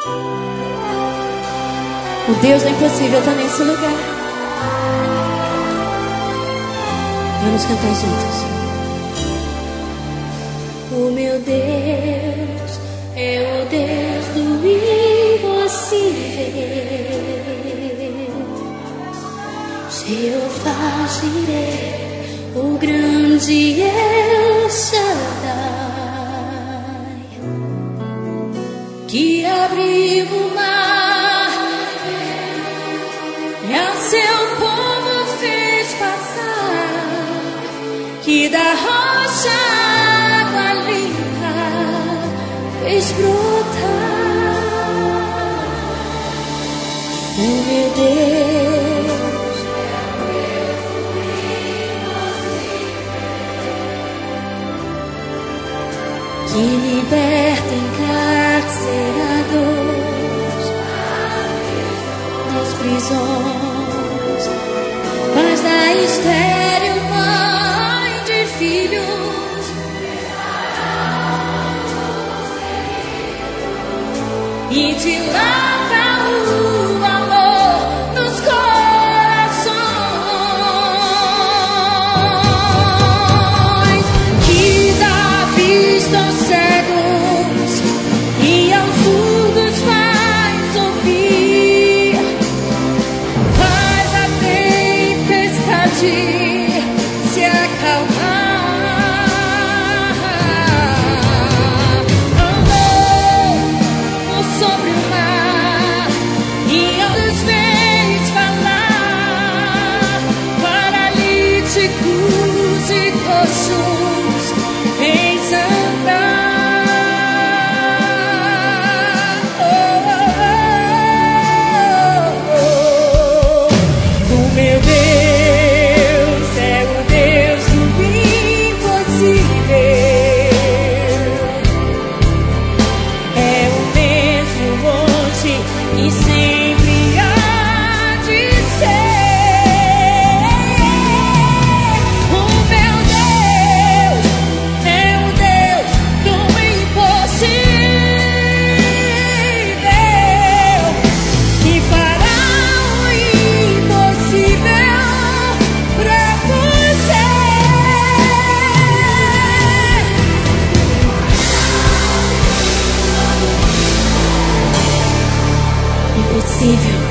O Deus do impossível está nesse lugar. Vamos cantar juntos. O meu Deus é o Deus do impossível. Jeová Jireh, o grande El Shaddai, que abriu o mar e ao seu povo fez passar, que da rocha água limpa fez brotar. O meu Deus que liberta encarcerados das prisões, faz da estéril mãe de filhos, e dilata o amor nos corações, que dá vista aos cegos e aos surdos faz ouvir, faz a tempestade se acalmar. Andou sobre o mar e aos fez falar, paralíticos e coxos fez andar. O meu Deus é o Deus do impossível. É o mesmo hoje e sempre há de ser. O meu Deus é o Deus do impossível, que fará o impossível pra você. Impossível